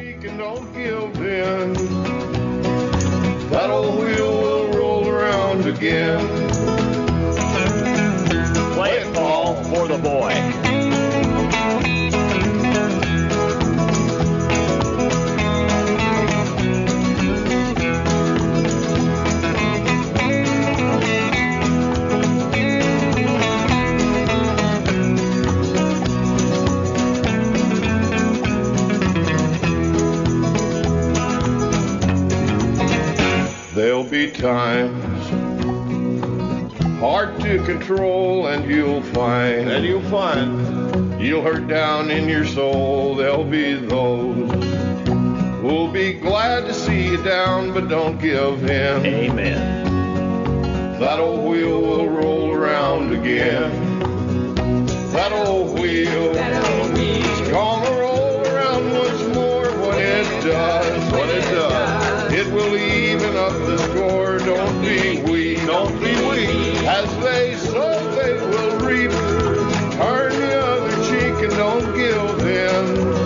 And don't give in. That old wheel will roll around again. Play it, Paul, for the boy. There'll be times hard to control, and you'll find you'll hurt down in your soul. There'll be those who'll be glad to see you down, but don't give in. Amen. That old wheel will roll around again. That old wheel is gonna roll around once more. What it does, it will even up the score. Don't be weak, as they sow they will reap. Turn the other cheek and don't give in.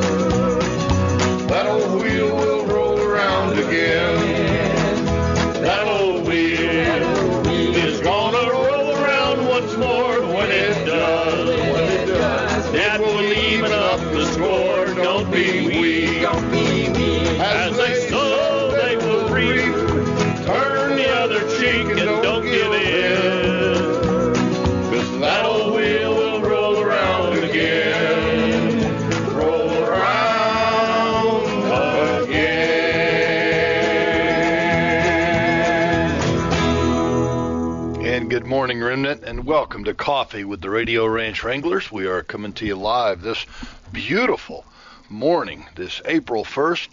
That old wheel will roll around again. That old wheel is gonna roll around once more. When it does, it will even up the score. Don't be weak, as they sow they will reap. Turn the other cheek and don't give in. 'Cause that old wheel will roll around again. Roll around again. And good morning, Remnant, and welcome to Coffee with the Radio Ranch Wranglers. We are coming to you live this beautiful morning, this April 1st,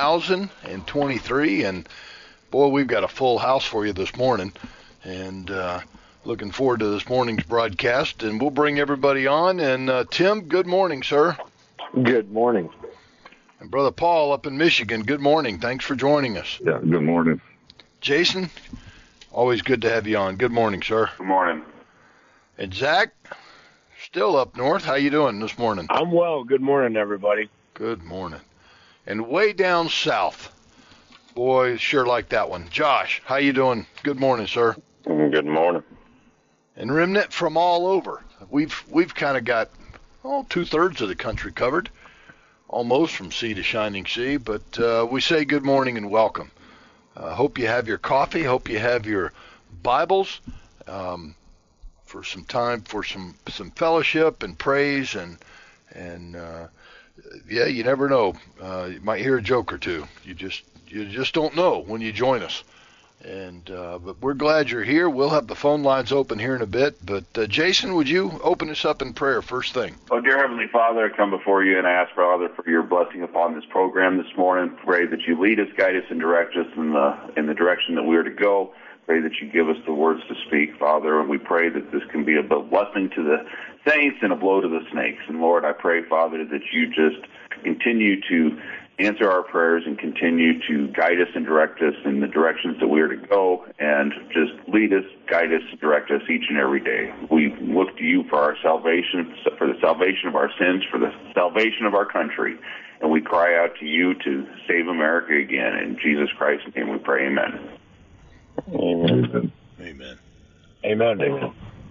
2023, and boy, we've got a full house for you this morning, and looking forward to this morning's broadcast, and we'll bring everybody on. And Tim, good morning, sir. Good morning. And Brother Paul up in Michigan, good morning. Thanks for joining us. Yeah, good morning. Jason, always good to have you on. Good morning, sir. Good morning. And Zach, still up north. How you doing this morning? I'm well. Good morning, everybody. Good morning. And way down south, boy, sure like that one. Josh, how you doing? Good morning, sir. Good morning. And Remnant from all over. We've kind of got 2/3 of the country covered, almost from sea to shining sea. But we say good morning and welcome. Hope you have your coffee. Hope you have your Bibles for some time for some fellowship and praise and yeah, you never know. You might hear a joke or two. You just don't know when you join us. And but we're glad you're here. We'll have the phone lines open here in a bit. But Jason, would you open us up in prayer first thing? Oh, dear Heavenly Father, I come before you and I ask, Father, for your blessing upon this program this morning. Pray that you lead us, guide us, and direct us in the direction that we are to go. Pray that you give us the words to speak, Father, and we pray that this can be a blessing to the saints and a blow to the snakes. And Lord, I pray, Father, that you just continue to answer our prayers and continue to guide us and direct us in the directions that we are to go, and just lead us, guide us, direct us each and every day. We look to you for our salvation, for the salvation of our sins, for the salvation of our country, and we cry out to you to save America again. In Jesus Christ's name we pray, amen. Amen. Amen. Amen. Amen.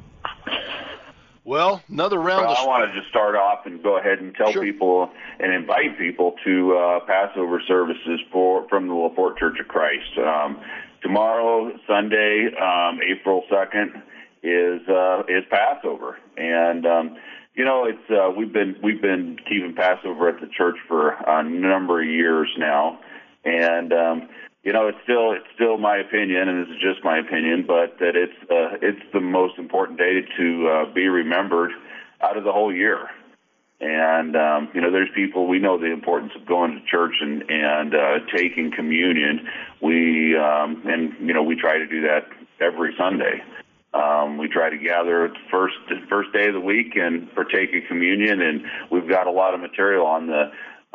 Well, another round. Well, I wanted to start off and go ahead and tell people and invite people to Passover services from the LaPorte Church of Christ. Tomorrow, Sunday, April 2nd, is Passover, and it's we've been keeping Passover at the church for a number of years now, and it's still my opinion, and this is just my opinion, but that it's the most important day to be remembered out of the whole year. And there's people, we know the importance of going to church and taking communion. We try to do that every Sunday. We try to gather the first day of the week and partake in communion, and we've got a lot of material on the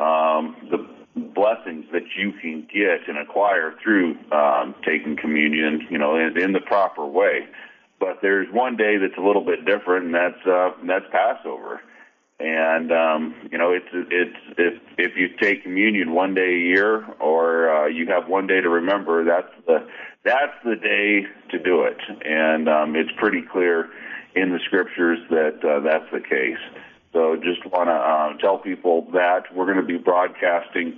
blessings that you can get and acquire through taking communion, in the proper way. But there's one day that's a little bit different, and that's Passover. And it's if you take communion one day a year, or you have one day to remember, that's the day to do it. And it's pretty clear in the scriptures that that's the case. So just want to tell people that we're going to be broadcasting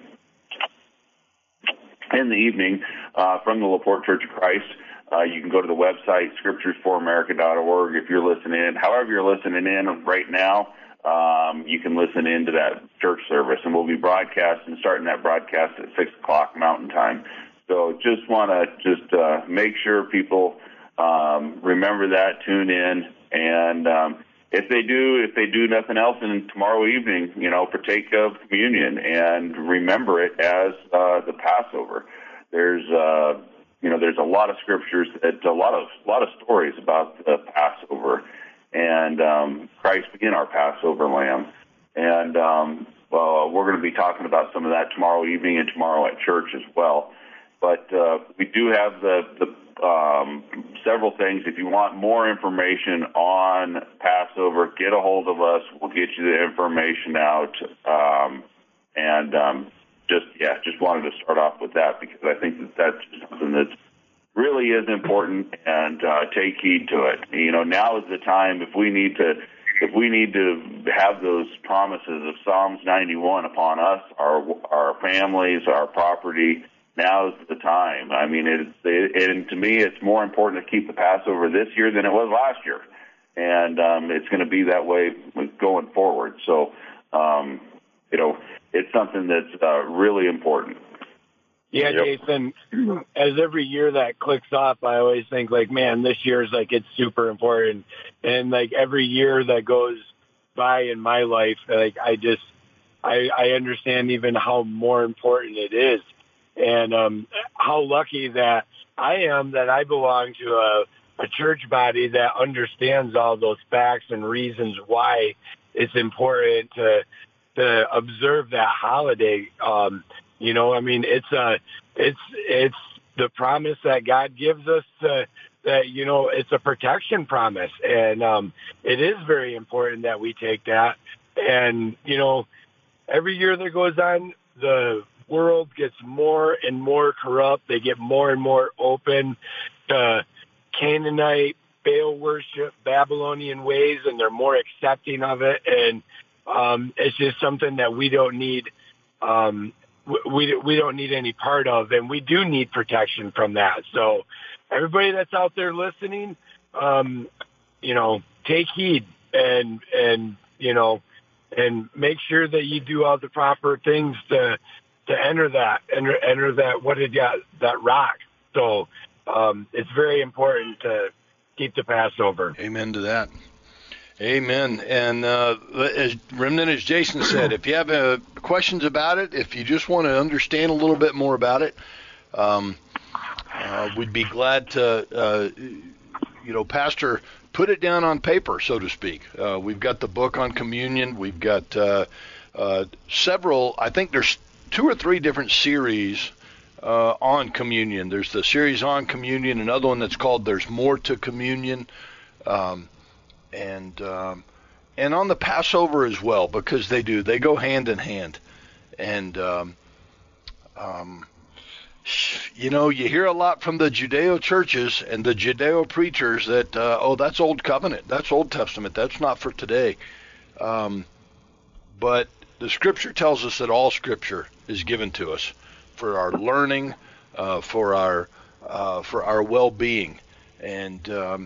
in the evening from the LaPorte Church of Christ. You can go to the website, scripturesforamerica.org, if you're listening in. However you're listening in right now, you can listen in to that church service, and we'll be starting that broadcast at 6 o'clock Mountain Time. So just want to make sure people remember that, tune in, and if they do nothing else, and tomorrow evening, partake of communion and remember it as the Passover. There's a lot of scriptures, a lot of stories about the Passover, and Christ being our Passover lamb. And we're going to be talking about some of that tomorrow evening and tomorrow at church as well. But we do have the several things. If you want more information on Passover, get a hold of us. We'll get you the information out. Just wanted to start off with that, because I think that's something that really is important, and take heed to it. Now is the time. If we need to have those promises of Psalms 91 upon us, our families, our property, now's the time. I mean, and to me, it's more important to keep the Passover this year than it was last year, and it's going to be that way going forward. So, it's something that's really important. Yeah, yep. Jason, as every year that clicks off, I always think, man, this year's it's super important. And every year that goes by in my life, I understand even how more important it is. And how lucky that I am that I belong to a church body that understands all those facts and reasons why it's important to observe that holiday. It's the promise that God gives us that it's a protection promise, and it is very important that we take that. And every year that goes on, the world gets more and more corrupt. They get more and more open to Canaanite, Baal worship, Babylonian ways, and they're more accepting of it. And it's just something that we don't need. We don't need any part of, and we do need protection from that. So everybody that's out there listening, take heed and make sure that you do all the proper things to enter that that rock. So it's very important to keep the Passover. Amen to that. Amen. And as Remnant, as Jason said, if you have questions about it, if you just want to understand a little bit more about it, we'd be glad to, Pastor, put it down on paper, so to speak. We've got the book on communion. We've got several, I think there's 2 or 3 different series on communion. There's the series on communion, another one that's called There's More to Communion. And on the Passover as well, because they go hand in hand. And, you hear a lot from the Judeo churches and the Judeo preachers that, that's Old Covenant, that's Old Testament, that's not for today. But the Scripture tells us that all Scripture is given to us for our learning, for our well-being. And,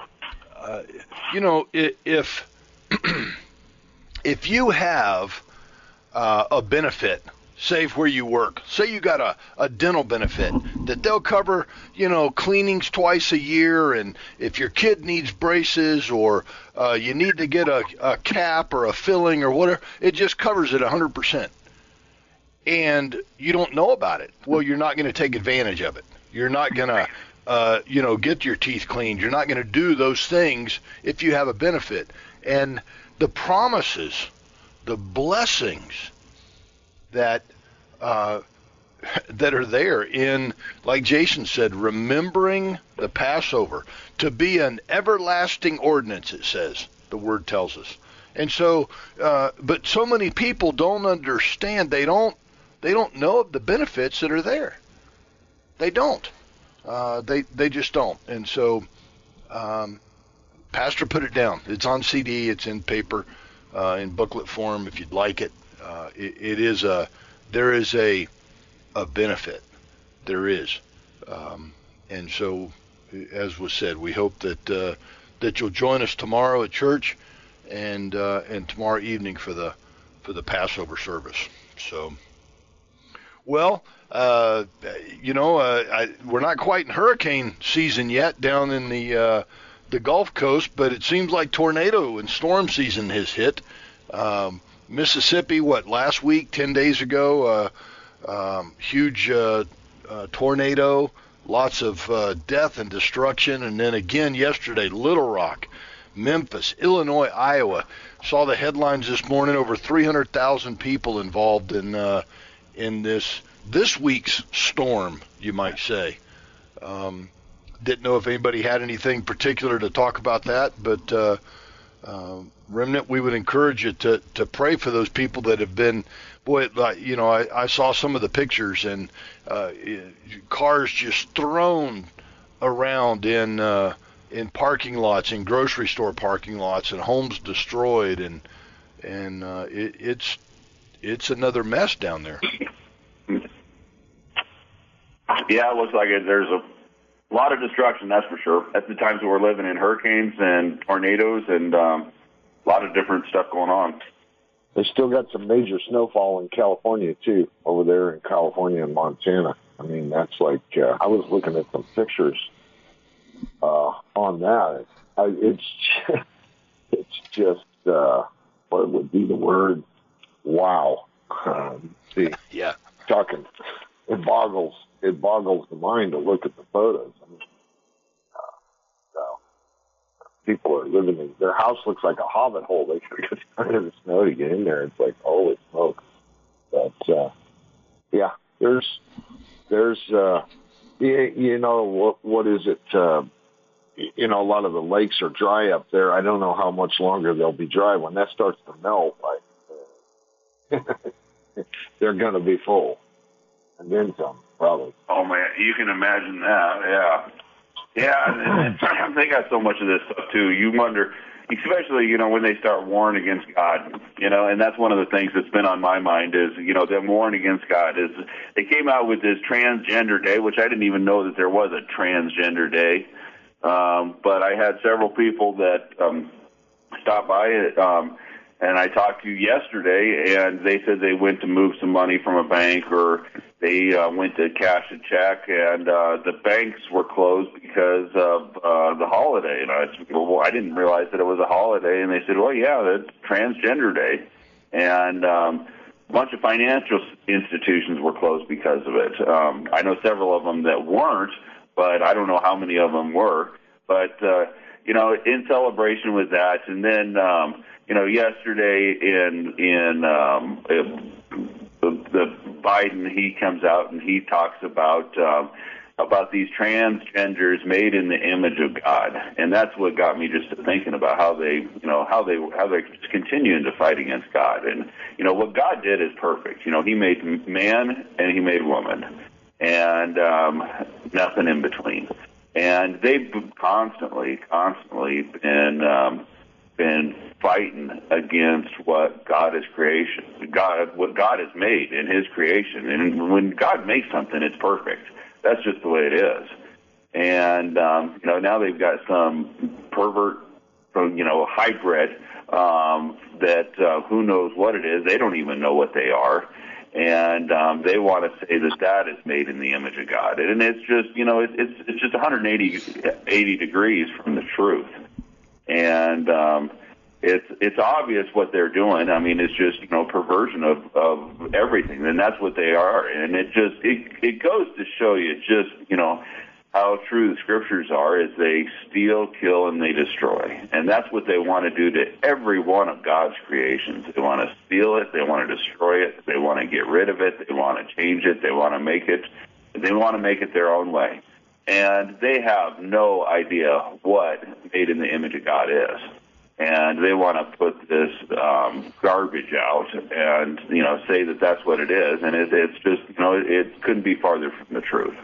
if you have a benefit, say where you work, say you got a dental benefit that they'll cover, cleanings twice a year, and if your kid needs braces or you need to get a cap or a filling or whatever, it just covers it 100%. And you don't know about it. Well, you're not going to take advantage of it. You're not going to get your teeth cleaned. You're not going to do those things if you have a benefit. And the promises, the blessings that are there in, like Jason said, remembering the Passover to be an everlasting ordinance, it says, the Word tells us. And so, but so many people don't understand. They don't know of the benefits that are there. They don't. They just don't. And so, Pastor put it down. It's on CD. It's in paper, in booklet form. If you'd like it, there is a benefit. There is, and so, as was said, we hope that you'll join us tomorrow at church, and tomorrow evening for the Passover service. So, well, we're not quite in hurricane season yet down in the Gulf Coast, but it seems like tornado and storm season has hit. Mississippi, last week, 10 days ago, huge tornado, lots of death and destruction, and then again yesterday, Little Rock, Memphis, Illinois, Iowa. Saw the headlines this morning, over 300,000 people involved in this week's storm, you might say. Didn't know if anybody had anything particular to talk about that, but Remnant, we would encourage you to pray for those people that have been, I saw some of the pictures, and cars just thrown around in parking lots, in grocery store parking lots, and homes destroyed, and it's another mess down there. Yeah, it looks like there's a lot of destruction, that's for sure. At the times that we're living in, hurricanes and tornadoes and a lot of different stuff going on. They still got some major snowfall in California, too, over there in California and Montana. I mean, that's like, I was looking at some pictures on that. It's just, what would be the word? Wow. See, yeah. Talking, it boggles the mind to look at the photos. I mean, people are living in, their house looks like a hobbit hole. They could get under the snow to get in there. It's like, holy smoke. But, yeah, there's, what is it? A lot of the lakes are dry up there. I don't know how much longer they'll be dry. When that starts to melt, they're going to be full. And then some, probably. Oh, man, you can imagine that, yeah. Yeah, and they got so much of this stuff, too. You wonder, especially, when they start warring against God, and that's one of the things that's been on my mind is, them warring against God. Is they came out with this transgender day, which I didn't even know that there was a transgender day. But I had several people that stopped by it, and I talked to yesterday, and they said they went to move some money from a bank, or they went to cash a check, and the banks were closed because of the holiday. And I said, well, I didn't realize that it was a holiday. And they said, well, yeah, that's Transgender Day. And a bunch of financial institutions were closed because of it. I know several of them that weren't, but I don't know how many of them were. But, in celebration with that, and then, yesterday the Biden, he comes out and he talks about these transgenders made in the image of God, and that's what got me just thinking about how they're just continuing to fight against God. And what God did is perfect. He made man and he made woman, and nothing in between. And they've constantly been fighting against what God has what God has made in His creation. And when God makes something, it's perfect. That's just the way it is. And now they've got some pervert, hybrid that who knows what it is. They don't even know what they are. And they want to say that is made in the image of God. And it's just, it's just 180 degrees from the truth. And it's obvious what they're doing. I mean, it's just, perversion of everything. And that's what they are. And it goes to show you just, how true the scriptures are, is they steal, kill, and they destroy. And that's what they want to do to every one of God's creations. They want to steal it. They want to destroy it. They want to get rid of it. They want to change it. They want to make it their own way. And they have no idea what made in the image of God is. and they want to put this garbage out and, say that that's what it is. And it's just, it couldn't be farther from the truth.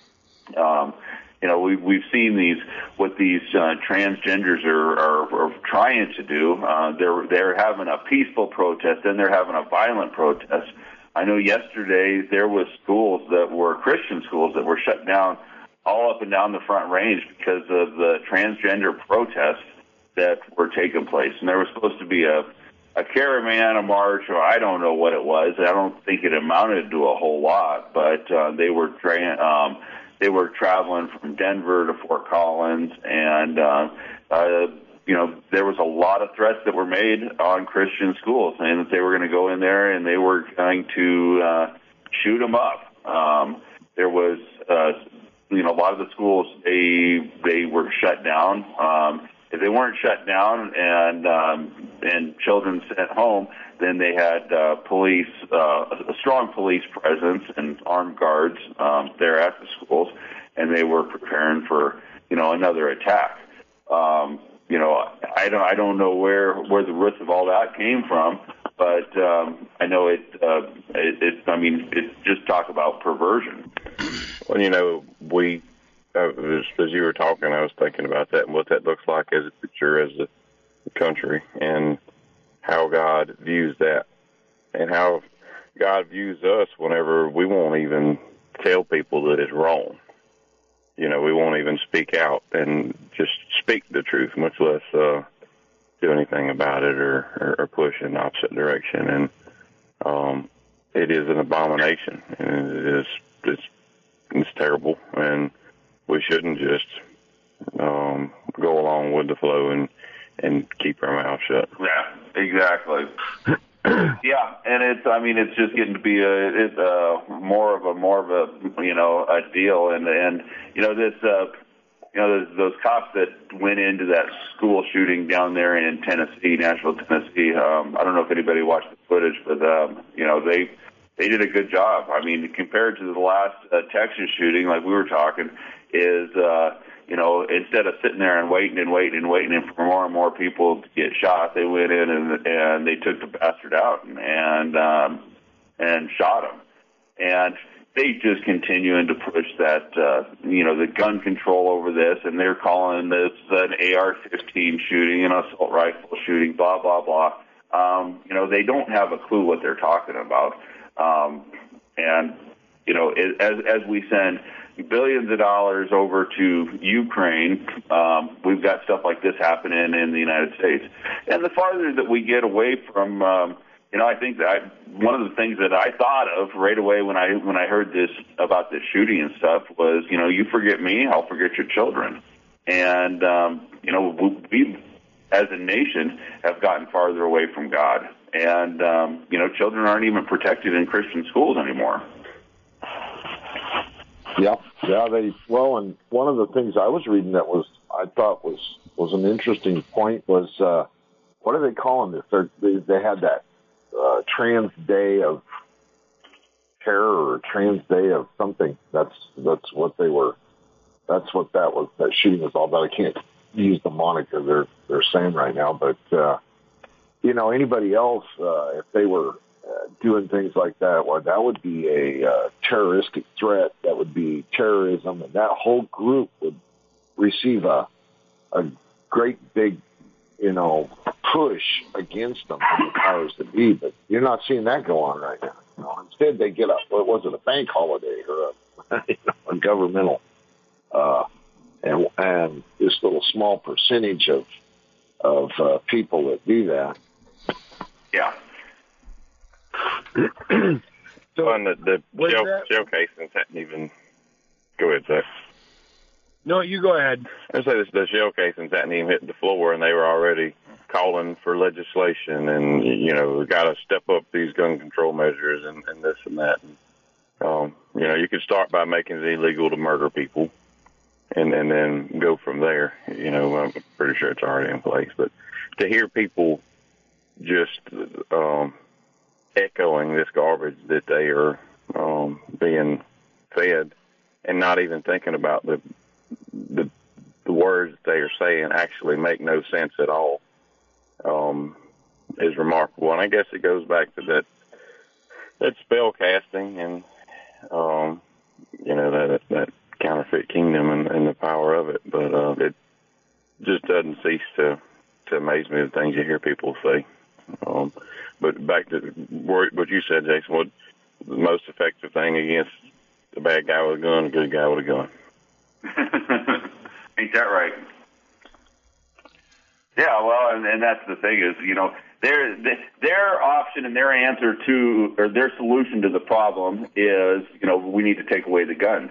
We've seen what these transgenders are trying to do. They're having a peaceful protest, then they're having a violent protest. I know yesterday there was schools that were Christian schools that were shut down all up and down the Front Range because of the transgender protests that were taking place. And there was supposed to be a caravan, a march, or I don't know what it was. I don't think it amounted to a whole lot, but they were traveling from Denver to Fort Collins, and there was a lot of threats that were made on Christian schools, saying that they were going to go in there and they were going to shoot them up. There was, a lot of the schools they were shut down. If they weren't shut down and children sent home, then they had police, a strong police presence and armed guards there at the schools, and they were preparing for another attack. I don't know where the roots of all that came from, but I know it's just talk about perversion. Well, we. As you were talking, I was thinking about that and what that looks like as a picture as a country and how God views that and how God views us whenever we won't even tell people that it's wrong. We won't even speak out and just speak the truth, much less do anything about it or push in the opposite direction. And it is an abomination, and it's terrible, and we shouldn't just go along with the flow and keep our mouth shut. Yeah, exactly. Yeah, and it's just getting to be more of a deal, and those cops that went into that school shooting down there in Tennessee, Nashville, Tennessee. I don't know if anybody watched the footage, but they did a good job. I mean, compared to the last Texas shooting, like we were talking, is instead of sitting there and waiting for more and more people to get shot, they went in and they took the bastard out and shot him. And they just continuing to push that the gun control over this, and they're calling this an AR-15 shooting, an assault rifle shooting, blah blah blah. They don't have a clue what they're talking about. As we send billions of dollars over to Ukraine, we've got stuff like this happening in the United States. And the farther that we get away from, I think that one of the things that I thought of right away when I heard this about this shooting and stuff was, you forget me, I'll forget your children. And we as a nation have gotten farther away from God. And, children aren't even protected in Christian schools anymore. Yeah, and one of the things I was reading that I thought was an interesting point was, what are they calling this? They had that Trans Day of Terror or Trans Day of something. That's what they were. That's what that shooting was all about. I can't use the moniker they're saying right now, but anybody else, if they were doing things like that, well, that would be a terroristic threat. That would be terrorism, and that whole group would receive a great big, push against them from the powers that be. But you're not seeing that go on right now. Instead, they get a bank holiday or a governmental, and this little small percentage of people that do that. Yeah. So on the shell casings hadn't even. Go ahead, Zach. No, you go ahead. I say the shell casings hadn't even hit the floor, and they were already calling for legislation, and we got to step up these gun control measures and this and that. And, you could start by making it illegal to murder people, and then go from there. I'm pretty sure it's already in place, but to hear people just echoing this garbage that they are being fed and not even thinking about the words they are saying actually make no sense at all. is remarkable. And I guess it goes back to that spell casting and, that counterfeit kingdom and the power of it. But it just doesn't cease to amaze me, the things you hear people say. But back to what you said, Jason, what the most effective thing against a bad guy with a gun, a good guy with a gun? Ain't that right? Yeah, well, and that's the thing is, their option and their answer to, or their solution to the problem is, we need to take away the guns.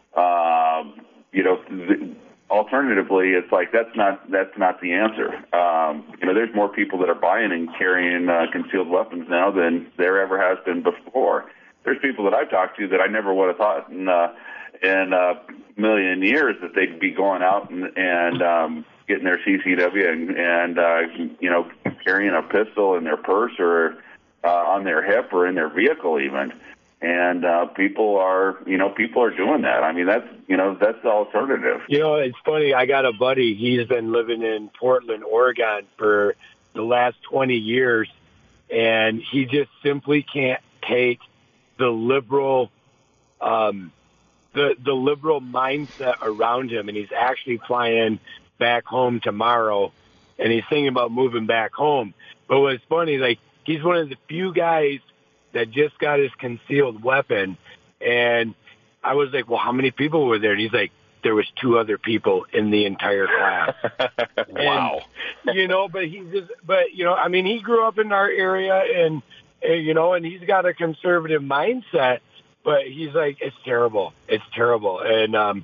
Alternatively, it's like that's not the answer. There's more people that are buying and carrying concealed weapons now than there ever has been before. There's people that I've talked to that I never would have thought in a million years that they'd be going out and getting their CCW and carrying a pistol in their purse or on their hip or in their vehicle even. And people are doing that. I mean, that's the alternative. It's funny. I got a buddy. He's been living in Portland, Oregon for the last 20 years, and he just simply can't take the liberal, the liberal mindset around him. And he's actually flying back home tomorrow, and he's thinking about moving back home. But what's funny, like, he's one of the few guys that just got his concealed weapon. And I was like, well, how many people were there? And he's like, there was 2 other people in the entire class. Wow. And, but he grew up in our area and he's got a conservative mindset, but he's like, it's terrible. It's terrible. And,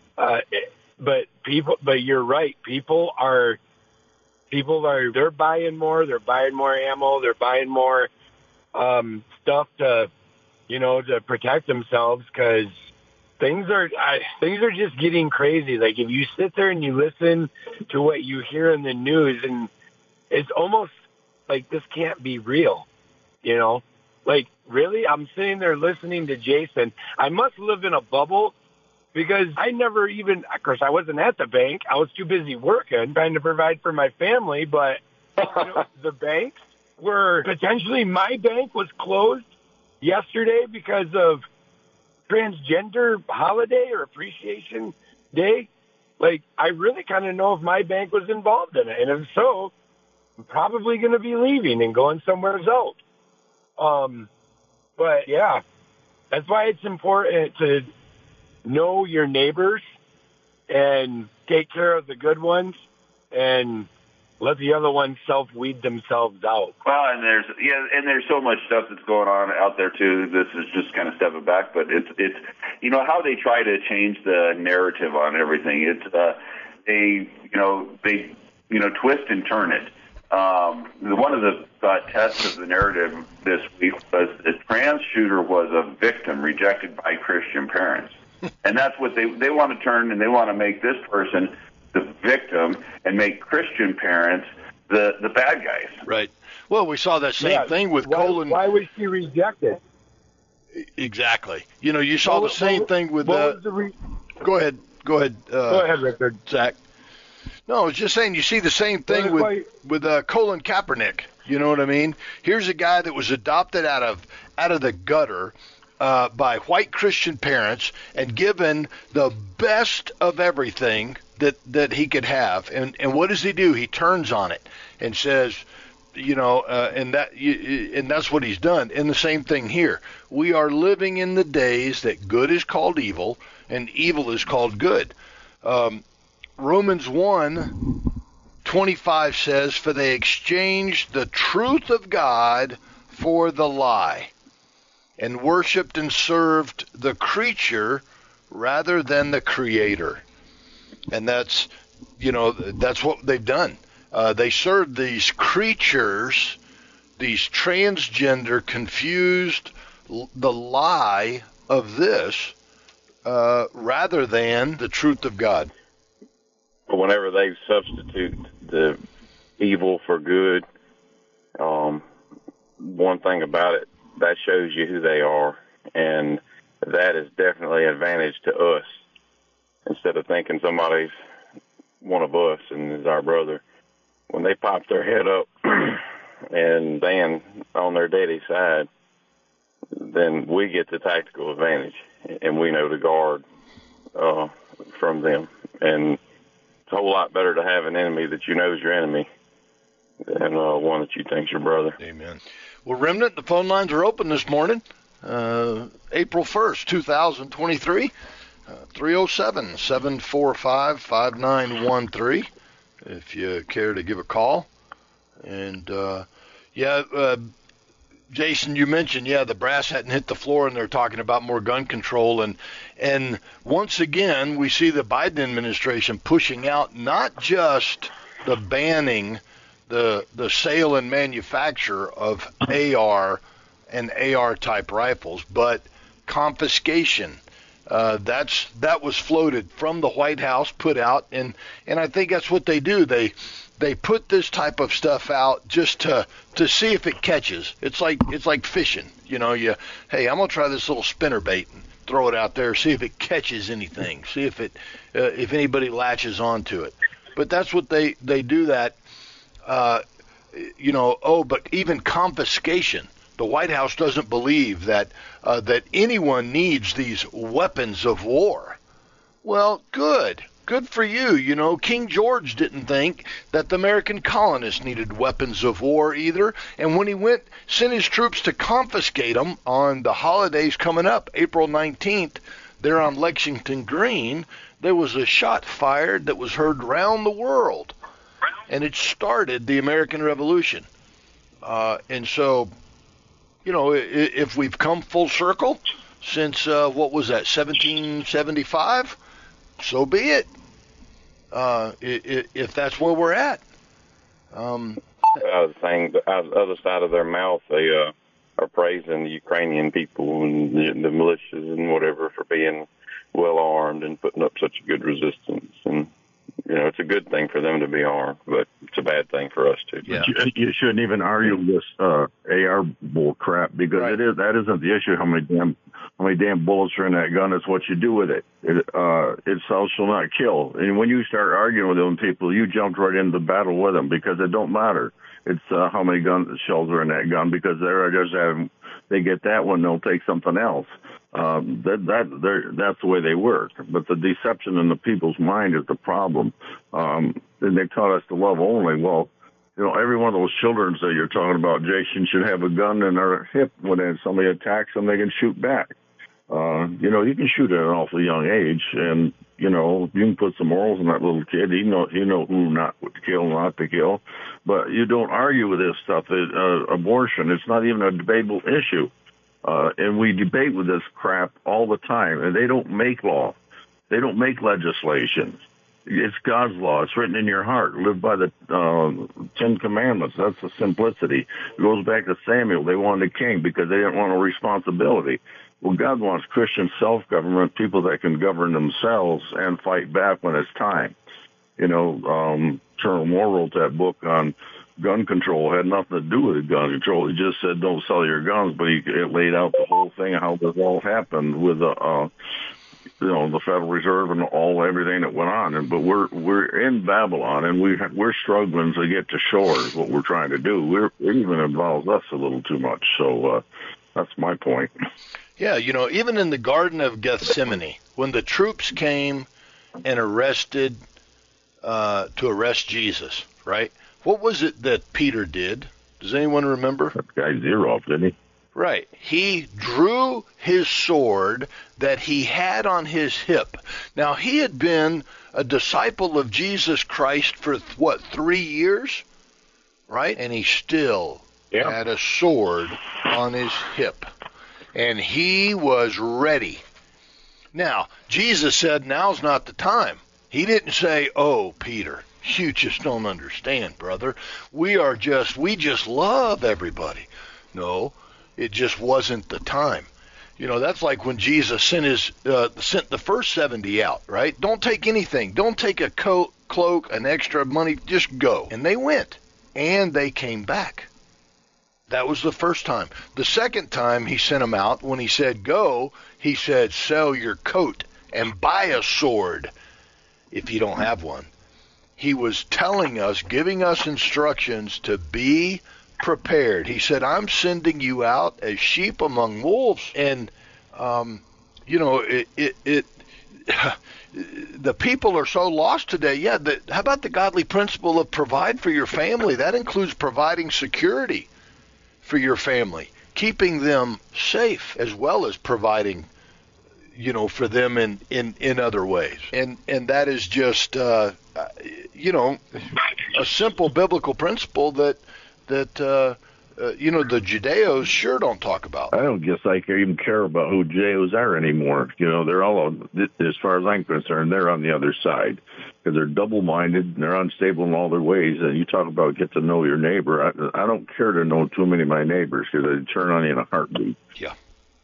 but you're right. People are, they're buying more ammo. They're buying more, stuff to protect themselves, because things are just getting crazy. Like, if you sit there and you listen to what you hear in the news, and it's almost like this can't be real, like, really? I'm sitting there listening to Jason. I must live in a bubble, because I never even, of course, I wasn't at the bank. I was too busy working, trying to provide for my family, but the banks were potentially, my bank was closed yesterday because of transgender holiday or appreciation day. Like, I really kind of know if my bank was involved in it. And if so, I'm probably going to be leaving and going somewhere else. But yeah, that's why it's important to know your neighbors and take care of the good ones and let the other ones self-weed themselves out. Well, and there's so much stuff that's going on out there too. This is just kind of stepping back, but it's how they try to change the narrative on everything. It's they twist and turn it. One of the tests of the narrative this week was the trans shooter was a victim rejected by Christian parents, and that's what they want to turn, and they want to make this person the victim and make Christian parents the bad guys. Right. Well, we saw that same thing with Colin. Why was she rejected? Exactly. You saw the same thing with. Go ahead. Go ahead, Richard. Zach. No, I was just saying, you see the same thing with Colin Kaepernick. You know what I mean? Here's a guy that was adopted out of the gutter by white Christian parents and given the best of everything that he could have. And what does he do? He turns on it and says, and that's what he's done. And the same thing here. We are living in the days that good is called evil and evil is called good. Romans 1:25 says, for they exchanged the truth of God for the lie, and worshipped and served the creature rather than the Creator. And that's what they've done. They served these creatures, these transgender, confused, the lie of this, rather than the truth of God. But whenever they substitute the evil for good, one thing about it, that shows you who they are, and that is definitely an advantage to us. Instead of thinking somebody's one of us and is our brother, when they pop their head up and Dan on their daddy's side, then we get the tactical advantage, and we know to guard from them. And it's a whole lot better to have an enemy that you know is your enemy than one that you think's your brother. Amen. Well, Remnant, the phone lines are open this morning, April 1st, 2023, 307-745-5913, if you care to give a call. And, Jason, you mentioned, the brass hadn't hit the floor, and they're talking about more gun control. And once again, we see the Biden administration pushing out not just the banning the sale and manufacture of AR and AR-type rifles, but confiscation. That was floated from the White House, put out, and I think that's what they do. They put this type of stuff out just to see if it catches. It's like fishing. Hey, I'm gonna try this little spinner bait and throw it out there, see if it catches anything, see if anybody latches onto it. But that's what they do that. But even confiscation. The White House doesn't believe that anyone needs these weapons of war. Well, good for you. King George didn't think that the American colonists needed weapons of war either. And when he sent his troops to confiscate them on the holidays coming up, April 19th, there on Lexington Green, there was a shot fired that was heard round the world. And it started the American Revolution. And so, if we've come full circle since, 1775, so be it. If that's where we're at. The other side of their mouth, they are praising the Ukrainian people and the militias and whatever for being well armed and putting up such a good resistance. And it's a good thing for them to be armed, but it's a bad thing for us too. Yeah. You shouldn't even argue this AR bull crap, because right. That isn't the issue. How many damn bullets are in that gun? It's what you do with it. It thou shall not kill. And when you start arguing with them people, you jumped right into the battle with them, because it don't matter. It's how many shells are in that gun, because they get that one, they'll take something else. That's the way they work. But the deception in the people's mind is the problem. And they taught us to love only. Well, every one of those children that you're talking about, Jason, should have a gun in their hip when somebody attacks them, they can shoot back. You can shoot at an awfully young age, and you can put some morals in that little kid. He know who not to kill, not to kill. But you don't argue with this stuff. Abortion, it's not even a debatable issue. And we debate with this crap all the time, and they don't make law. They don't make legislation. It's God's law. It's written in your heart. Live by the 10 Commandments. That's the simplicity. It goes back to Samuel. They wanted a king because they didn't want a responsibility. Well, God wants Christian self-government, people that can govern themselves and fight back when it's time. Colonel Moore wrote that book on gun control. It had nothing to do with gun control. He just said don't sell your guns, but it laid out the whole thing, how this all happened with the Federal Reserve and everything that went on. But we're in Babylon, and we're struggling to get to shore is what we're trying to do. It even involves us a little too much. So that's my point. Yeah, even in the Garden of Gethsemane, when the troops came and to arrest Jesus, right? What was it that Peter did? Does anyone remember? That guy zeroed, didn't he? Right. He drew his sword that he had on his hip. Now, he had been a disciple of Jesus Christ for, 3 years? Right? And he still had a sword on his hip. And he was ready. Now, Jesus said, now's not the time. He didn't say, oh, Peter, you just don't understand, brother. We just love everybody. No, it just wasn't the time. That's like when Jesus sent the first 70 out, right? Don't take anything. Don't take a cloak, an extra money. Just go. And they went, and they came back. That was the first time. The second time he sent them out, when he said go, he said sell your coat and buy a sword if you don't have one. he was telling us, giving us instructions to be prepared. He said, I'm sending you out as sheep among wolves. And, the people are so lost today. Yeah, how about the godly principle of provide for your family? That includes providing security for your family, keeping them safe, as well as providing, for them in other ways. And that is just, a simple biblical principle that the Judeos sure don't talk about. I don't guess I even care about who Judeos are anymore. They're all, as far as I'm concerned, they're on the other side because they're double-minded and they're unstable in all their ways. And you talk about get to know your neighbor. I don't care to know too many of my neighbors because they turn on you in a heartbeat. Yeah.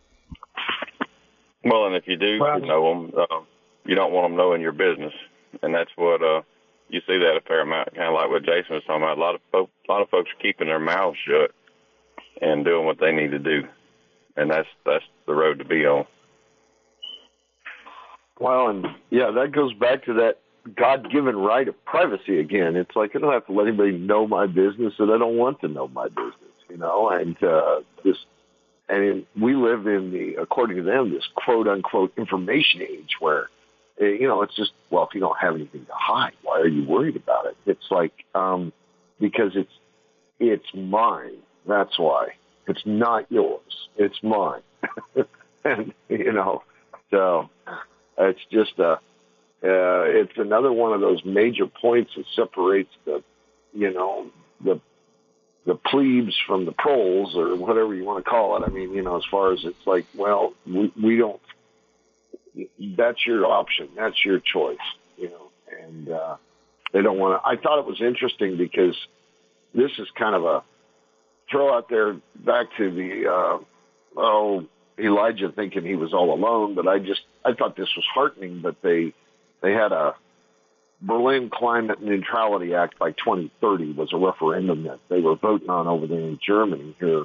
Well, and if you do know them, you don't want them knowing your business, and that's what you see that a fair amount. Kind of like what Jason was talking about. A lot of folks are keeping their mouths shut and doing what they need to do, and that's the road to be on. Well, and that goes back to that God-given right of privacy again. It's like I don't have to let anybody know my business, and I don't want to know my business, and we live in according to them, this quote-unquote information age where, it's just, well, if you don't have anything to hide, why are you worried about it? It's like, because it's mine. That's why. It's not yours. It's mine. And, so it's just it's another one of those major points that separates the plebes from the proles, or whatever you want to call it. I mean, as far as it's like, well, we don't, that's your option. That's your choice, and they don't want to. I thought it was interesting because this is kind of a throw out there back to the, Elijah thinking he was all alone, but I thought this was heartening that they had a Berlin Climate Neutrality Act by 2030 was a referendum that they were voting on over there in Germany here,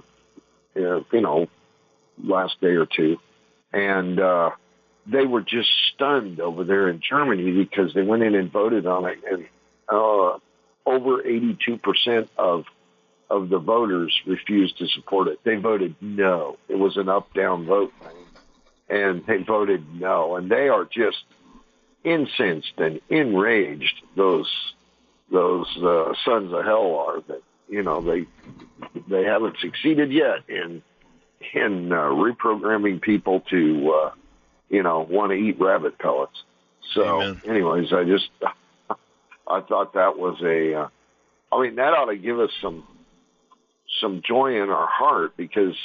last day or two. And they were just stunned over there in Germany because they went in and voted on it. And over 82% of the voters refused to support it. They voted no. It was an up-down vote thing. And they voted no. And they are just incensed and enraged, those sons of hell are, that they haven't succeeded yet in reprogramming people to want to eat rabbit pellets. So, Amen. Anyways, I thought that was that ought to give us some joy in our heart because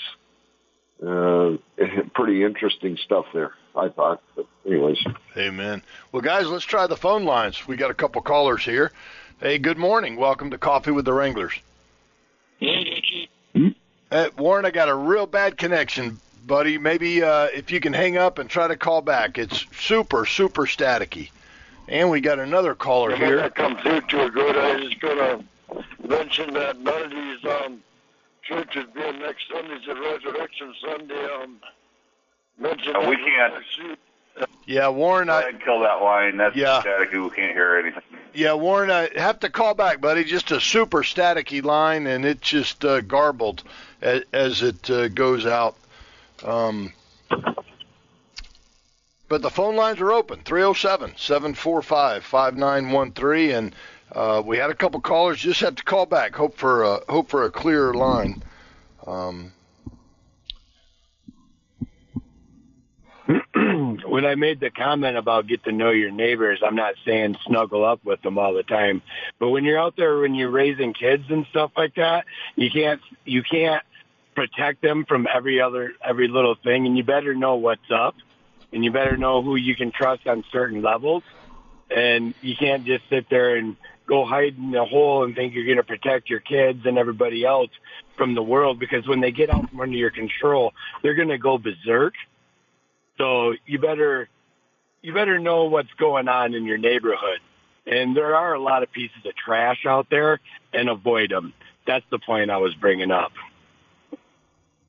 pretty interesting stuff there, I thought. But anyways. Amen. Well, guys, let's try the phone lines. We got a couple callers here. Hey, good morning. Welcome to Coffee with the Wranglers. Warren, I got a real bad connection, buddy. Maybe if you can hang up and try to call back. It's super, super staticky. And we got another caller here. I come through to a good. I was going to mention that none of these churches being next Sunday's a Resurrection Sunday. We can't. Yeah, Warren. Go ahead and kill that line. That's staticky. We can't hear anything. Yeah, Warren, I have to call back, buddy. Just a super staticky line, and it just garbled as it goes out. But the phone lines are open, 307-745-5913, and we had a couple callers. Just have to call back. Hope for a clearer line. When I made the comment about get to know your neighbors, I'm not saying snuggle up with them all the time. But when you're out there, when you're raising kids and stuff like that, you can't protect them from every little thing, and you better know what's up, and you better know who you can trust on certain levels. And you can't just sit there and go hide in a hole and think you're going to protect your kids and everybody else from the world, because when they get out from under your control, they're going to go berserk. So you better know what's going on in your neighborhood. And there are a lot of pieces of trash out there, and avoid them. That's the point I was bringing up.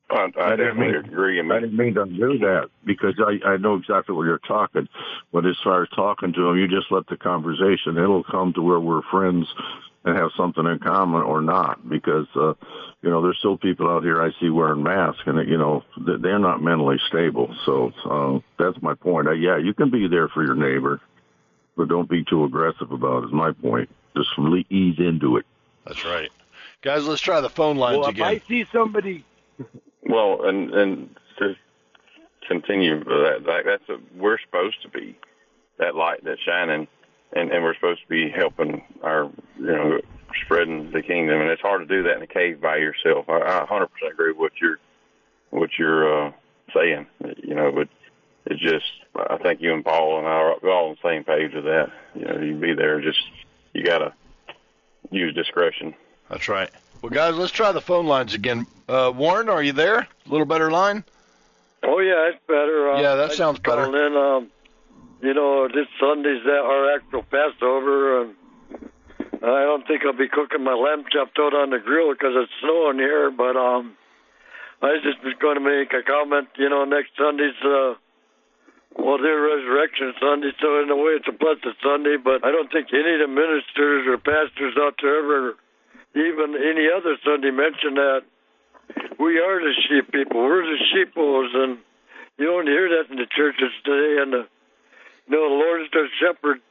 I definitely agree. I didn't mean to do that because I know exactly what you're talking. But as far as talking to them, you just let the conversation. It'll come to where we're friends and have something in common or not. Because there's still people out here I see wearing masks, and they're not mentally stable. So that's my point. Yeah, you can be there for your neighbor, but don't be too aggressive about it. Is my point. Just ease into it. That's right, guys. Let's try the phone lines again. If I see somebody. Well, and to continue that's we're supposed to be that light that's shining, and we're supposed to be helping our, spreading the kingdom. And it's hard to do that in a cave by yourself. I 100% agree with what you're saying. But it's just, I think you and Paul and I are all on the same page with that. You be there. Just you gotta use discretion. That's right. Well, guys, let's try the phone lines again. Warren, are you there? A little better line? Oh, yeah, it's better. Yeah, that sounds better. In, this Sunday's our actual Passover, and I don't think I'll be cooking my lamb chopped out on the grill because it's snowing here, but I just was going to make a comment. Next Sunday's, their Resurrection Sunday, so in a way it's a blessed Sunday, but I don't think any of the ministers or pastors out there ever, even any other Sunday, mention that we are the sheep people. We're the sheepos, and you don't hear that in the churches today. And the Lord is their shepherd.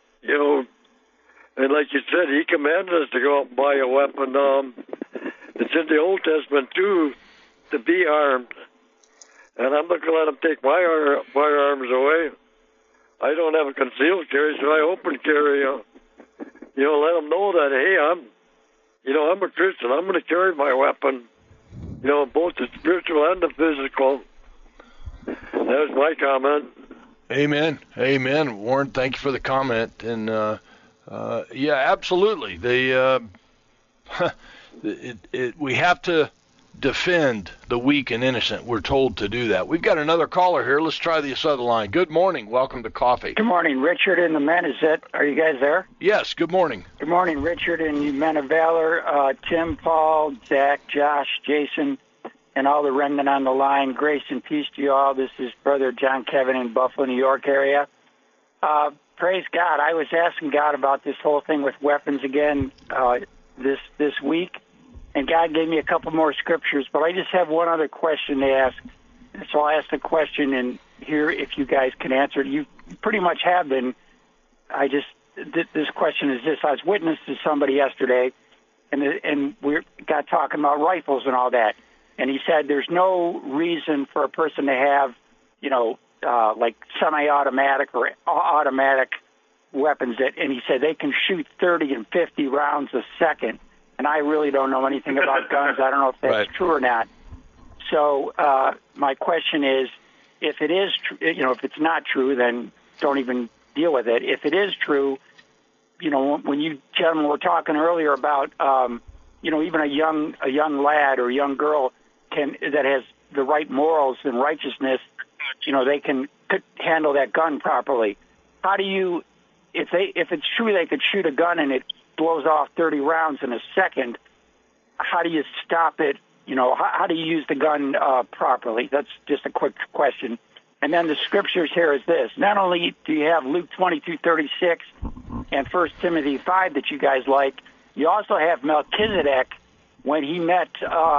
And like you said, He commanded us to go out and buy a weapon. It's in the Old Testament too, to be armed. And I'm not going to let them take my firearms away. I don't have a concealed carry, so I open carry. Let them know that, hey, I'm a Christian. I'm going to carry my weapon, both the spiritual and the physical. That's my comment. Amen. Warren, thank you for the comment. And, yeah, absolutely. We have to defend the weak and innocent. We're told to do that. We've got another caller here. Let's try this other line. Good morning. Welcome to Coffee. Good morning, Richard and the men. Are you guys there? Yes. Good morning. Good morning, Richard and you men of valor. Tim, Paul, Zach, Josh, Jason, and all the remnant on the line. Grace and peace to you all. This is Brother John Kevin in Buffalo, New York area. Praise God. I was asking God about this whole thing with weapons again this week. And God gave me a couple more scriptures, but I just have one other question to ask. So I'll ask the question and hear if you guys can answer it. You pretty much have been. This question is this. I was witness to somebody yesterday, and we got talking about rifles and all that. And he said there's no reason for a person to have, like semi-automatic or automatic weapons. And he said they can shoot 30 and 50 rounds a second. And I really don't know anything about guns. I don't know if that's true or not. So my question is, if it is, if it's not true, then don't even deal with it. If it is true, when you gentlemen were talking earlier about, even a young lad or a young girl that has the right morals and righteousness, they can handle that gun properly. How do you, if it's true they could shoot a gun and it blows off 30 rounds in a second, how do you stop it? How do you use the gun properly? That's just a quick question. And then the scriptures here is this. Not only do you have Luke 22:36 and 1 Timothy 5 that you guys like, you also have Melchizedek when he met,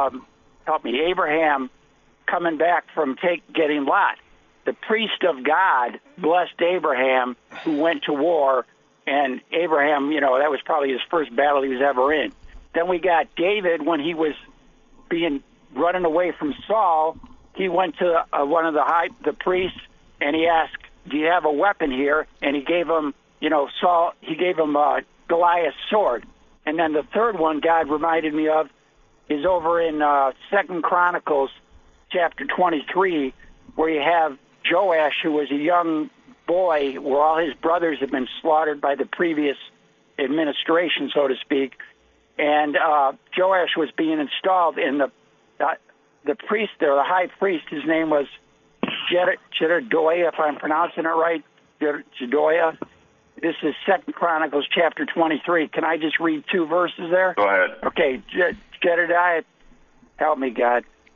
Abraham coming back from getting Lot. The priest of God blessed Abraham who went to war. And Abraham, that was probably his first battle he was ever in. Then we got David when he was running away from Saul. He went to one of the priests and he asked, "Do you have a weapon here?" And he gave him, Saul. He gave him Goliath's sword. And then the third one God reminded me of is over in 2 Chronicles chapter 23, where you have Joash, who was a young boy, where all his brothers had been slaughtered by the previous administration, so to speak. And Joash was being installed, and the priest there, the high priest, his name was Jedediah, if I'm pronouncing it right, Jedediah. This is 2 Chronicles chapter 23. Can I just read 2 verses there? Go ahead. Okay, Jedediah, help me, God.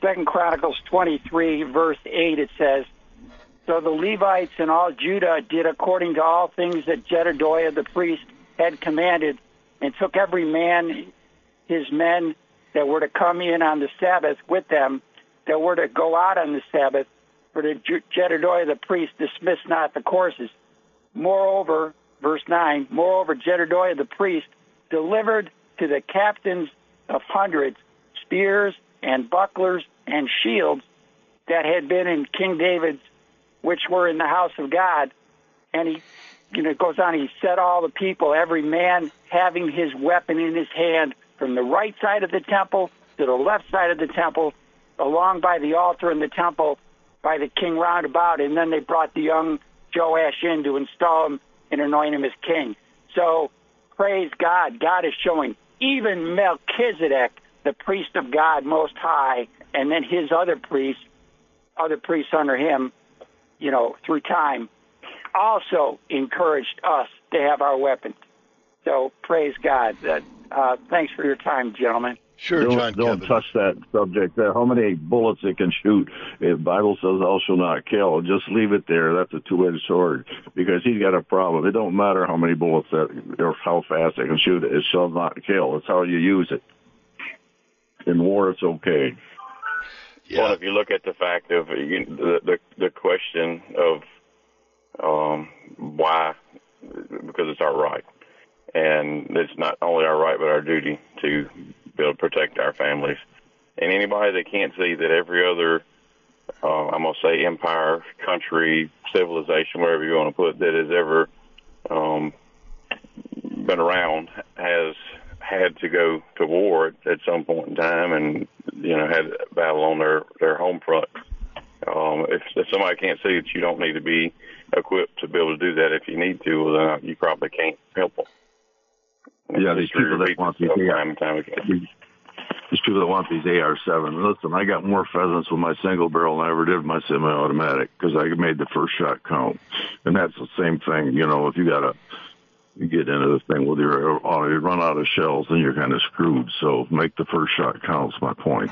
2 Chronicles 23, verse 8, it says, "So the Levites and all Judah did according to all things that Jedediah the priest had commanded, and took every man his men that were to come in on the Sabbath with them, that were to go out on the Sabbath, for the Jedediah the priest dismissed not the courses. Moreover," verse 9, "moreover Jedediah the priest delivered to the captains of hundreds spears and bucklers and shields that had been in King David's, which were in the house of God." And he, it goes on, he set all the people, every man having his weapon in his hand, from the right side of the temple to the left side of the temple, along by the altar in the temple, by the king round about. And then they brought the young Joash in to install him and anoint him as king. So, praise God. God is showing even Melchizedek, the priest of God Most High, and then his other priests under him, through time, also encouraged us to have our weapons. So, praise God. Thanks for your time, gentlemen. Sure, John. Don't touch that subject there. How many bullets it can shoot? The Bible says, "Thou shalt not kill." Just leave it there. That's a two-edged sword, because he's got a problem. It don't matter how many bullets or how fast they can shoot it. It shall not kill. It's how you use it. In war, it's okay. Yeah. Well, if you look at the fact of the question of why, because it's our right. And it's not only our right, but our duty to be able to protect our families. And anybody that can't see that every other, I'm going to say empire, country, civilization, wherever you want to put, that has ever been around has had to go to war at some point in time and, had a battle on their home front. If somebody can't see that you don't need to be equipped to be able to do that if you need to, well, then you probably can't help them. Yeah, these people that want these AR-7. Listen, I got more pheasants with my single barrel than I ever did with my semi-automatic, because I made the first shot count. And that's the same thing, if you get into this thing with you run out of shells, then you're kind of screwed. So make the first shot count, is my point.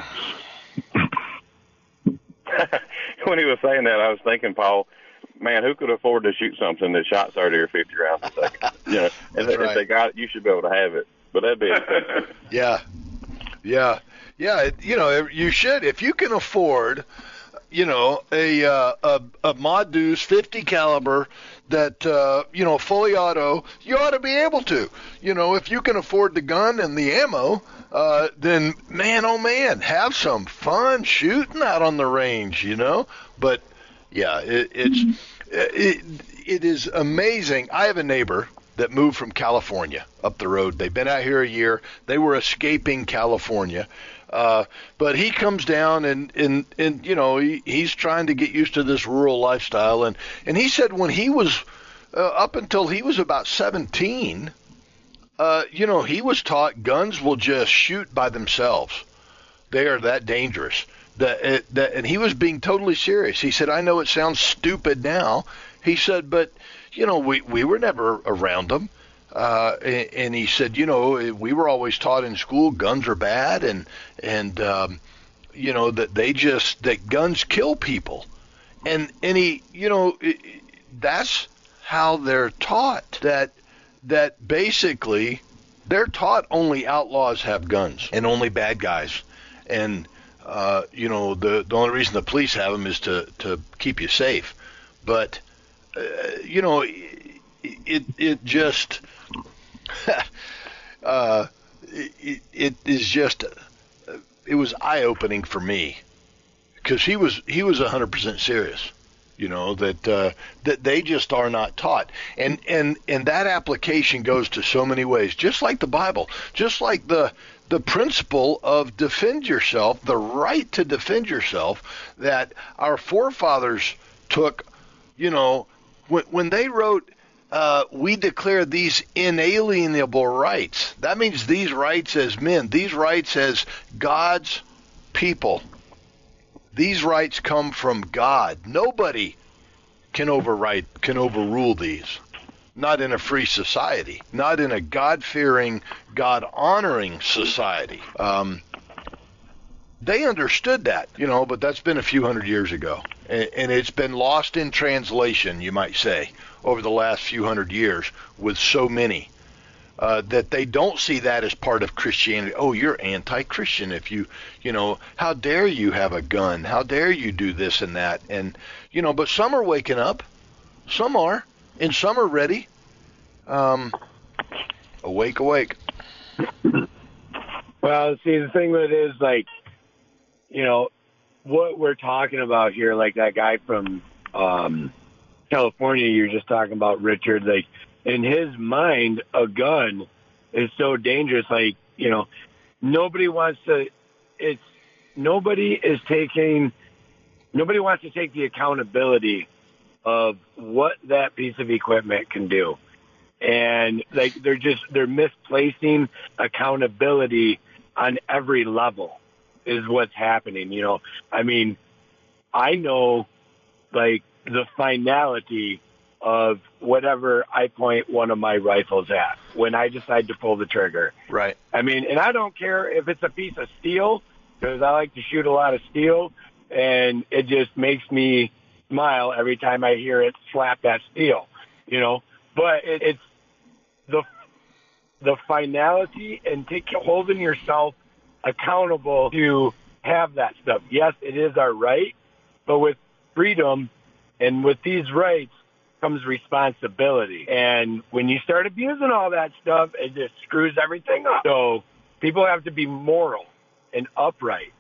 When he was saying that, I was thinking, Paul, man, who could afford to shoot something that shot 30 or 50 rounds a second? If they got it, you should be able to have it. But that'd be expensive. Yeah. You should, if you can afford, a Modus 50 caliber that fully auto, you ought to be able to. If you can afford the gun and the ammo, then man, oh man, have some fun shooting out on the range. But yeah, it is amazing. I have a neighbor that moved from California up the road. They've been out here a year. They were escaping California. But he comes down and he's trying to get used to this rural lifestyle. And he said when he was, up until he was about 17, he was taught guns will just shoot by themselves. They are that dangerous. And he was being totally serious. He said, I know it sounds stupid now. He said, but, we were never around them. And he said, we were always taught in school guns are bad and that guns kill people. And he, that's how they're taught, that basically they're taught only outlaws have guns and only bad guys. And, the only reason the police have them is to keep you safe. But, it just, it was eye-opening for me, because he was 100% serious, that they just are not taught. And that application goes to so many ways, just like the Bible, just like the principle of defend yourself, the right to defend yourself that our forefathers took, when they wrote, we declare these inalienable rights. That means these rights as men, these rights as God's people. These rights come from God. Nobody can overrule these. Not in a free society. Not in a God-fearing, God-honoring society. They understood that, but that's been a few hundred years ago. And it's been lost in translation, you might say, over the last few hundred years with so many that they don't see that as part of Christianity. Oh, you're anti-Christian if how dare you have a gun? How dare you do this and that? And, but some are waking up. Some are. And some are ready. Awake. Well, see, the thing with it is, what we're talking about here, like that guy from California you're just talking about, Richard, in his mind, a gun is so dangerous. Nobody wants to take the accountability of what that piece of equipment can do. And they're misplacing accountability on every level is what's happening. I know the finality of whatever I point one of my rifles at when I decide to pull the trigger. Right. And I don't care if it's a piece of steel, because I like to shoot a lot of steel, and it just makes me smile every time I hear it slap that steel, But it's the finality and holding yourself accountable to have that stuff. Yes, it is our right, but with freedom and with these rights comes responsibility. And when you start abusing all that stuff, it just screws everything up. So people have to be moral and upright,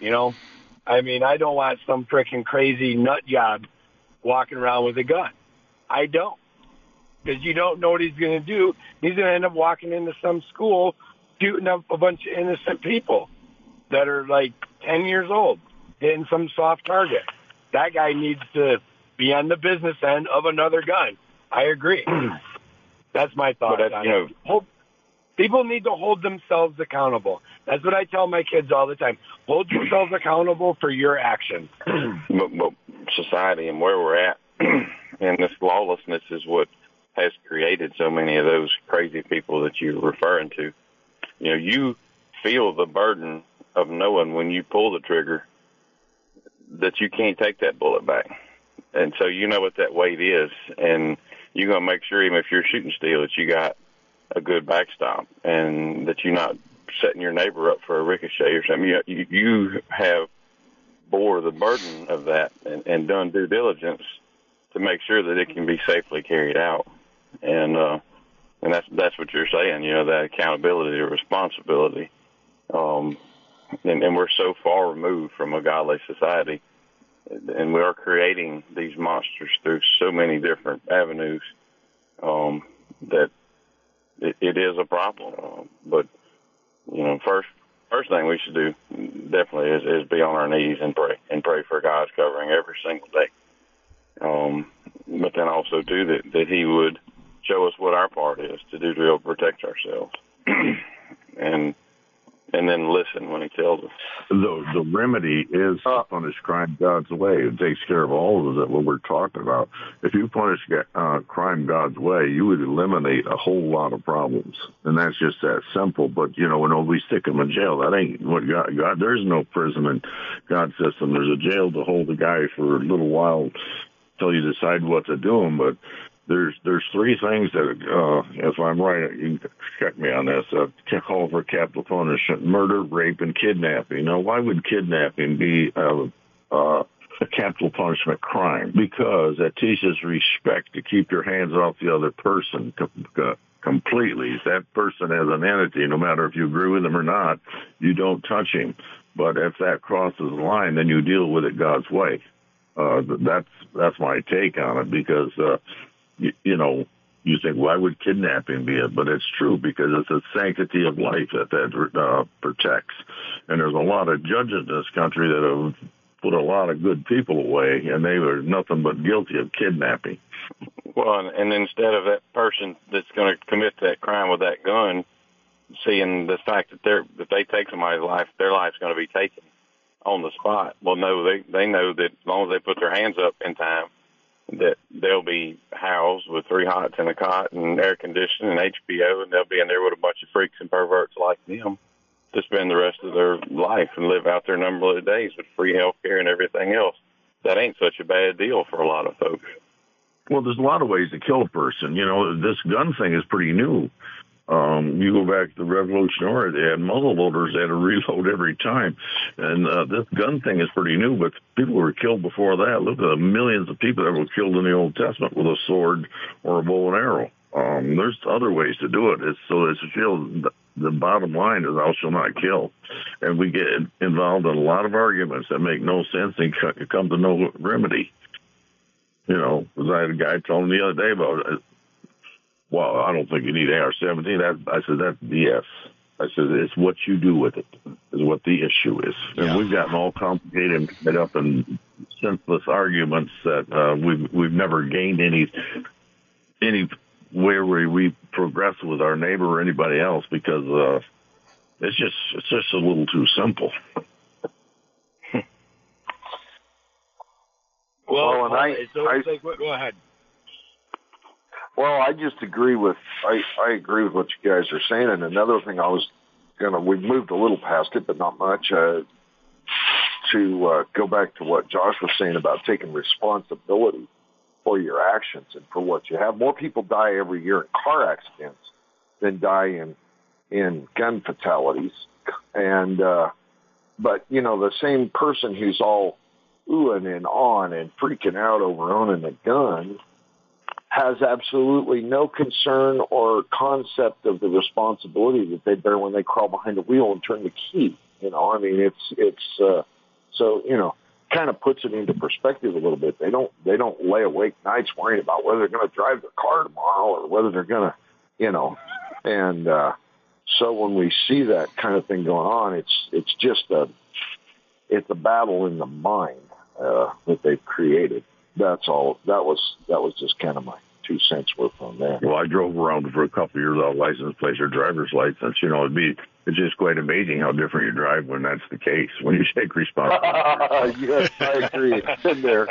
I don't want some freaking crazy nut job walking around with a gun. I don't. Because you don't know what he's going to do. He's going to end up walking into some school shooting up a bunch of innocent people that are 10 years old, hitting some soft target. That guy needs to be on the business end of another gun. I agree. That's my thought on it. People need to hold themselves accountable. That's what I tell my kids all the time. Hold yourselves accountable for your actions. But society and where we're at and this lawlessness is what has created so many of those crazy people that you're referring to. You feel the burden of knowing when you pull the trigger that you can't take that bullet back. And so you know what that weight is, and you're going to make sure, even if you're shooting steel, that you got a good backstop and that you're not setting your neighbor up for a ricochet or something. You have bore the burden of that and done due diligence to make sure that it can be safely carried out. And that's what you're saying, that accountability or responsibility. And we're so far removed from a godly society, and we are creating these monsters through so many different avenues that it is a problem. But first thing we should do definitely is be on our knees and pray for God's covering every single day. But then also too that He would show us what our part is to do to help protect ourselves, and then listen when He tells us. The remedy is to punish crime God's way. It takes care of all of that, what we're talking about. If you punish crime God's way, you would eliminate a whole lot of problems. And that's just that simple. But, when we stick them in jail, that ain't what God, there's no prison in God's system. There's a jail to hold a guy for a little while till you decide what to do him. But there's three things that, if I'm right, you can check me on this, call for capital punishment: murder, rape, and kidnapping. Now, why would kidnapping be a capital punishment crime? Because that teaches respect, to keep your hands off the other person completely. That person as an entity, no matter if you agree with him or not, you don't touch him. But if that crosses the line, then you deal with it God's way. That's my take on it, because you think, why would kidnapping be it? But it's true, because it's a sanctity of life that protects. And there's a lot of judges in this country that have put a lot of good people away, and they were nothing but guilty of kidnapping. Well, and instead of that person that's going to commit that crime with that gun, seeing the fact that if they take somebody's life, their life's going to be taken on the spot. Well, no, they know that as long as they put their hands up in time, that they'll be housed with 3 hots and a cot and air conditioning and HBO, and they'll be in there with a bunch of freaks and perverts like them to spend the rest of their life and live out their number of days with free health care and everything else. That ain't such a bad deal for a lot of folks. Well, there's a lot of ways to kill a person. You know, this gun thing is pretty new. You go back to the Revolutionary War, they had muzzle loaders, they had to reload every time. And this gun thing is pretty new, but people were killed before that. Look at the millions of people that were killed in the Old Testament with a sword or a bow and arrow. There's other ways to do it. The bottom line is thou shalt not kill. And we get involved in a lot of arguments that make no sense and come to no remedy. You know, because I had a guy telling me the other day about it. Well, I don't think you need AR-17. I said, that's BS. I said, it's what you do with it is what the issue is. And we've gotten all complicated and tied up in senseless arguments that we've never gained any way where we progress with our neighbor or anybody else because it's just a little too simple. Well, and go ahead. Well, I just agree with I agree with what you guys are saying. And another thing we've moved a little past it, but not much, to go back to what Josh was saying about taking responsibility for your actions and for what you have. More people die every year in car accidents than die in gun fatalities. And, but, you know, the same person who's all oohing and on and freaking out over owning a gun has absolutely no concern or concept of the responsibility that they bear when they crawl behind the wheel and turn the key. You know, I mean, it's so, you know, kind of puts it into perspective a little bit. They don't lay awake nights worrying about whether they're going to drive their car tomorrow or whether they're going to, you know, and so when we see that kind of thing going on, it's just it's a battle in the mind that they've created. That's all. That was just kind of my 2 cents worth on that. Well, I drove around for a couple of years without license plates or driver's license. You know, it's just quite amazing how different you drive when that's the case, when you take responsibility. Yes, I agree. It's in there.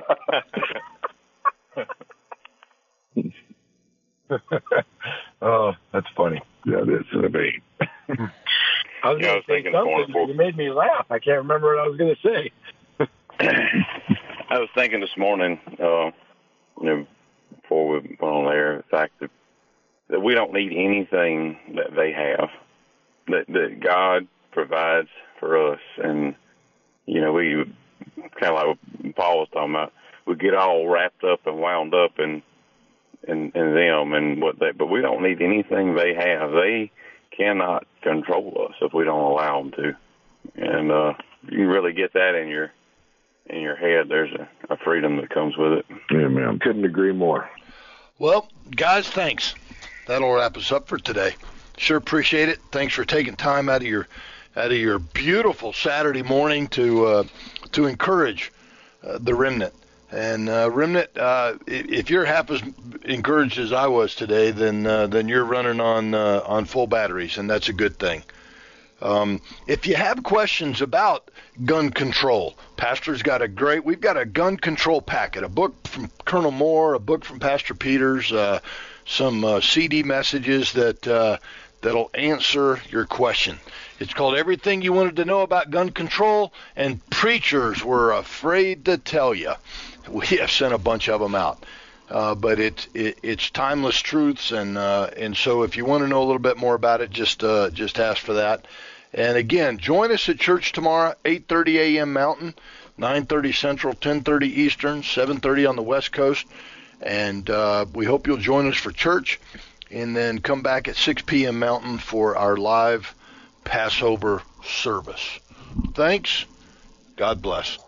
Oh, that's funny. Yeah, that's a bait. I was going to say something. You made me laugh. I can't remember what I was going to say. I was thinking this morning, you know, before we went on there, the fact that we don't need anything that they have, that God provides for us. And, you know, we kind of like what Paul was talking about, we get all wrapped up and wound up in them and but we don't need anything they have. They cannot control us if we don't allow them to. And you can really get that in your head. There's a freedom that comes with it. Yeah, man. Couldn't agree more. Well, guys, thanks. That'll wrap us up for today. Sure appreciate it. Thanks for taking time out of your beautiful Saturday morning to encourage the remnant. And remnant, if you're half as encouraged as I was today, then you're running on full batteries, and that's a good thing. If you have questions about gun control, Pastor's got we've got a gun control packet, a book from Colonel Moore, a book from Pastor Peters, some CD messages that'll answer your question. It's called Everything You Wanted to Know About Gun Control, and Preachers Were Afraid to Tell You. We have sent a bunch of them out. But it's timeless truths, and so if you want to know a little bit more about it, just ask for that. And again, join us at church tomorrow, 8:30 a.m. Mountain, 9:30 Central, 10:30 Eastern, 7:30 on the West Coast, and we hope you'll join us for church, and then come back at 6 p.m. Mountain for our live Passover service. Thanks. God bless.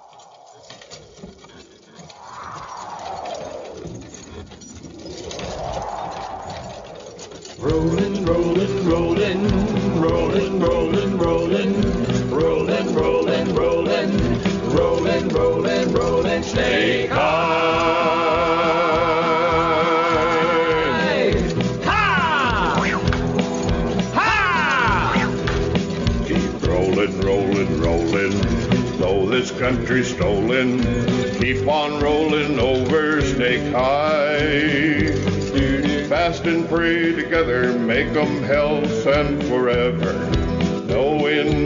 Rolling, rolling, rolling, rolling, rolling, rolling, rolling, rolling, rolling, rolling, rolling, rolling, snake high. Ha! Ha! Keep rolling, rolling, rolling, though this country's stolen. Keep on rolling over Snake High. Fast and pray together, make 'em hell send forever.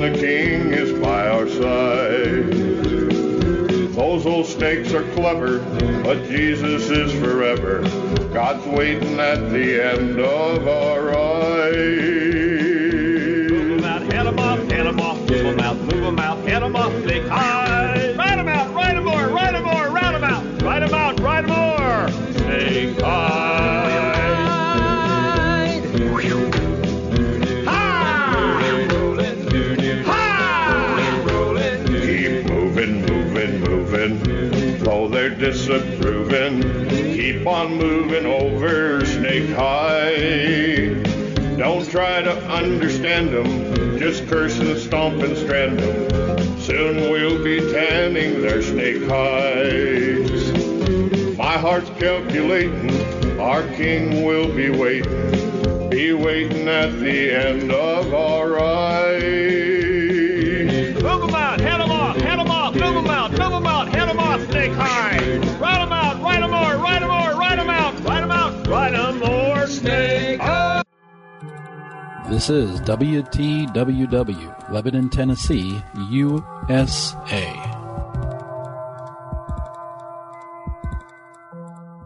the King is by our side. Those old snakes are clever, but Jesus is forever. God's waiting at the end of our ride. Move 'em out, head 'em off, move 'em out, move 'em out, head 'em off, snake high. Ride 'em out, ride 'em more, ride 'em more, round 'em out, ride 'em out, ride 'em more, snake high. Though they're disapproving, keep on moving over Snake High. Don't try to understand them, just curse and stomp and strand them. Soon we'll be tanning their snake hides. My heart's calculating, our King will be waiting at the end of our ride. Move 'em out, head 'em off, move 'em out, head 'em off, snake high. Ride 'em out, ride 'em more, ride 'em more, ride 'em out, ride 'em out, ride 'em more, snake high. This is WTWW, Lebanon, Tennessee, USA.